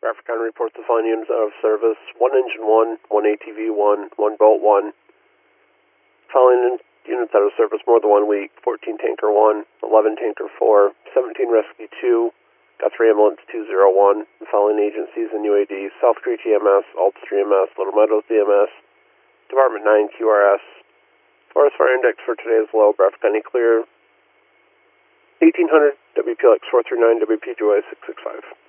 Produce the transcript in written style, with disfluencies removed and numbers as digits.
Bradford County reports the following units out of service: 1 engine 1, 1 ATV 1, 1 boat 1. Following units out of service more than 1 week: 14 tanker 1, 11 tanker 4, 17 rescue 2, Guthrie ambulance 201. The following agencies and UAD: South Creek EMS, Altus EMS, Little Meadows EMS, Department 9 QRS. Forest fire index for today is low. Bradford County clear. 1800 WPLX 439 WPGY 665.